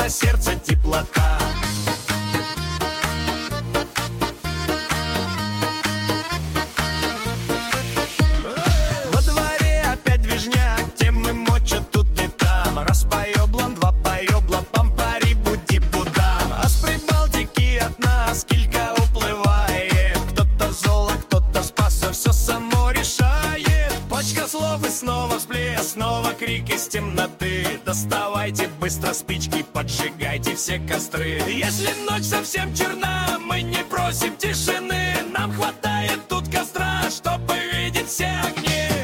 сердце теплота. Во дворе опять движняк, темы мочат тут и там. Раз поеблан, два поебла, пампари, буди-будам. А с Прибалтики от нас килька уплывает. Кто-то золо, кто-то спасся, все само решает. Пачка слов и снова всплеск, снова крик из темноты. Доставайте быстро спички, поджигайте все костры. Если ночь совсем черна, мы не просим тишины. Нам хватает тут костра, чтобы видеть все огни.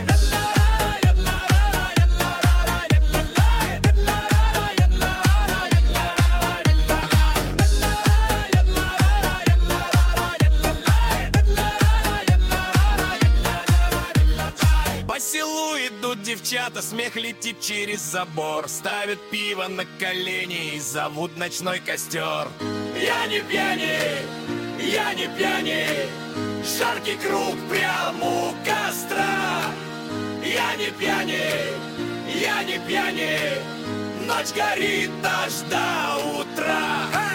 По селу идут девчата, смех летит через забор. Ставят пиво на колени и зовут ночной костер. Я не пьяный, я не пьяный, жаркий круг прям у костра. Я не пьяный, я не пьяный, ночь горит аж до утра.